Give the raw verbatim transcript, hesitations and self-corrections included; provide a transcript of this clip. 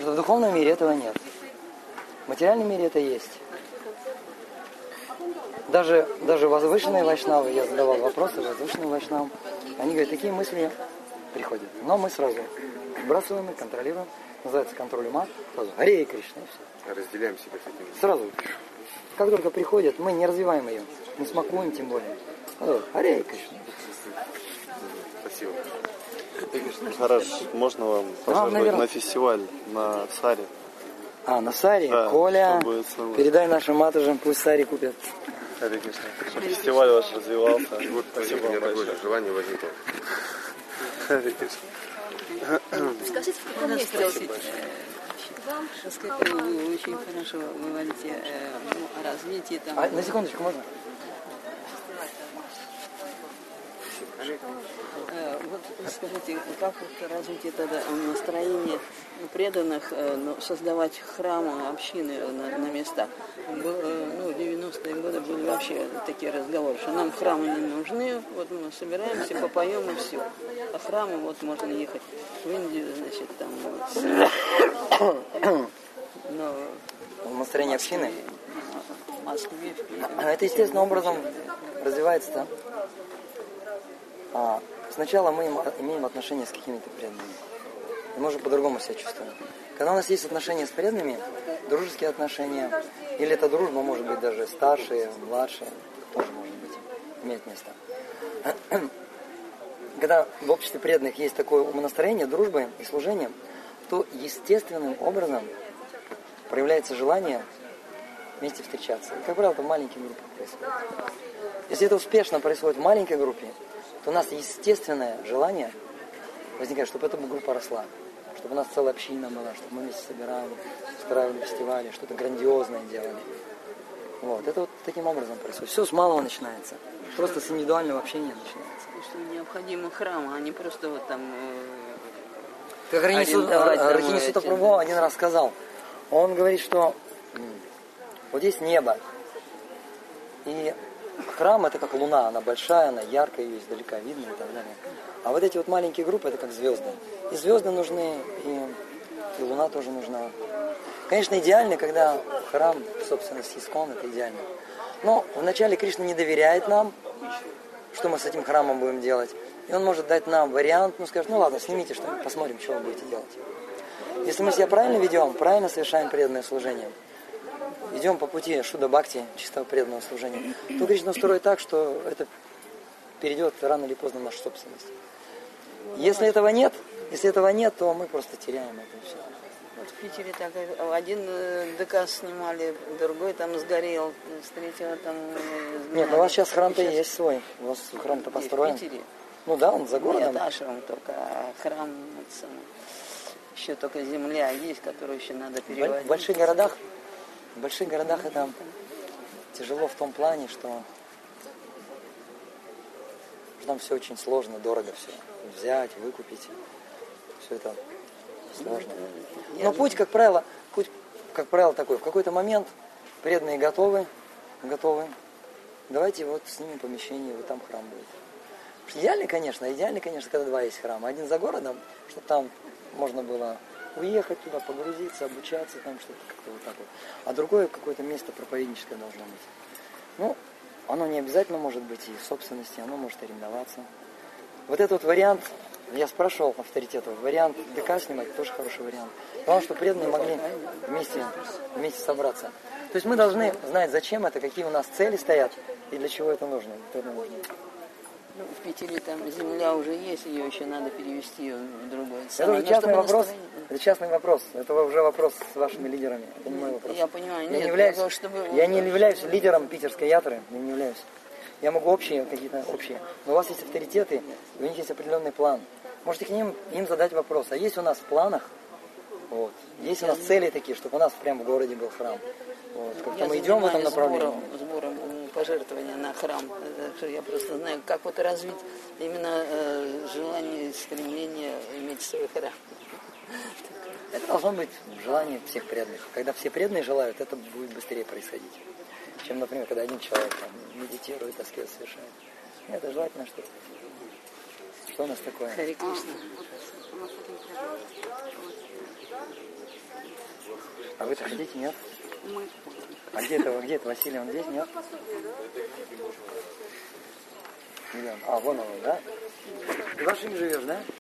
что в духовном мире этого нет. В материальном мире это есть. Даже, даже возвышенные вайшнавы, я задавал вопросы возвышенным вайшнавам, они говорят, такие мысли приходят. Но мы сразу сбрасываем их, контролируем. Называется контроль ума. Сразу Харе Кришна и все. Разделяем себя с этим. Сразу. Как только приходит, мы не развиваем ее. Не смакуем тем более. Харе Кришна. Спасибо. Хараш, можно вам пожаловать а, на фестиваль на Саре? А, на Саре? Да, Коля, передай нашим матушам, пусть Саре купят. Харе Кришна. Чтобы фестиваль ваш развивался. И вот спасибо вам большое. Желание возникло. Харе Кришна. Скажите, в каком месте? Вы очень хорошо говорите э, о развитии там. А, на секундочку, можно? Э, вот скажите, как вот развитие тогда настроения преданных, э, ну, создавать храмы, общины на, на местах? Был, э, ну, в девяностые годы были вообще такие разговоры, что нам храмы не нужны, вот мы собираемся, попоем и все. А храмы, вот можно ехать в Индию, значит, там вот, но настроение общины. В Москве, в Питере. Это естественным образом развивается, да? А, сначала мы имеем отношения с какими-то преданными. И мы уже по-другому себя чувствуем. Когда у нас есть отношения с преданными, дружеские отношения, или эта дружба может быть даже старшая, младшая, тоже может быть, имеет место. Когда в обществе преданных есть такое умонастроение, дружбы и служения, то естественным образом проявляется желание вместе встречаться. И, как правило, это в маленьких группах происходит. Если это успешно происходит в маленькой группе, то у нас естественное желание возникает, чтобы эта группа росла, чтобы у нас целая община была, чтобы мы вместе собирали, устраивали фестивали, что-то грандиозное делали. Вот. Это вот таким образом происходит. Все с малого начинается. Просто с индивидуального общения начинается. Что необходимы храмы, а не просто вот там... Как Рахини Сутапрабху один раз сказал, он говорит, что вот есть небо, и храм это как луна, она большая, она яркая, ее издалека видно и так далее. А вот эти вот маленькие группы это как звезды. И звезды нужны, и, и луна тоже нужна. Конечно, идеально, когда храм в собственности Искон, это идеально. Но вначале Кришна не доверяет нам, что мы с этим храмом будем делать. И он может дать нам вариант, ну скажет, ну ладно, снимите что-нибудь, посмотрим, что вы будете делать. Если мы себя правильно ведем, правильно совершаем преданное служение, идем по пути Шуда Бхакти, чистого преданного служения, то Кришна устроит так, что это перейдет рано или поздно в нашу собственность. Если этого нет, если этого нет, то мы просто теряем это все. Вот в Питере так один ДК снимали, другой там сгорел, с третьего там... Нет, ну у вас сейчас храм-то есть свой, у вас храм-то построен. В Питере? Ну да, он за городом. Нет, ашрам только, а храм, это, еще только земля есть, которую еще надо переводить. В больших городах, в больших городах это тяжело в том плане, что там все очень сложно, дорого все. Взять, выкупить, все это сложно. Но путь, как правило, путь, как правило, такой. В какой-то момент преданные готовы, готовы. Давайте вот снимем помещение, вот там храм будет. Идеально, конечно, идеально, конечно, когда два есть храма. Один за городом, чтобы там можно было уехать туда, погрузиться, обучаться, там что-то как-то вот так вот. А другое какое-то место проповедническое должно быть. Ну, оно не обязательно может быть и в собственности, оно может арендоваться. Вот этот вот вариант, я спрашивал авторитетов, вариант ДК снимать тоже хороший вариант. Главное, чтобы преданные могли вместе, вместе собраться. То есть мы должны знать, зачем это, какие у нас цели стоят и для чего это нужно. Это нужно. Ну, в Питере там земля уже есть, ее еще надо перевести в другое. Это уже частный вопрос. Это частный вопрос. Это уже вопрос с вашими лидерами. Это не мой вопрос. Я понимаю. Я нет, не являюсь, того, чтобы... я не являюсь лидером питерской ятры. Я не являюсь. Я могу общие какие-то общие. Но у вас есть авторитеты, у них есть определенный план. Можете к ним им задать вопрос. А есть у нас в планах? Вот. Есть у нас цели такие, чтобы у нас прямо в городе был храм. Вот. Как-то мы идем в этом направлении. Сбором, сбором пожертвования на храм. Я просто знаю, как вот развить именно э, желание, стремление иметь свой храм. Это должно быть желание всех преданных. Когда все преданные желают, это будет быстрее происходить. Чем, например, когда один человек там, медитирует, аскез совершает. Это желательно что-то. Что у нас такое? Харе Кришна. А вы-то хотите, нет? Мы. А где это, где это, Василий, он здесь, нет? А, вон он, да? Ты в Вашине живешь, да?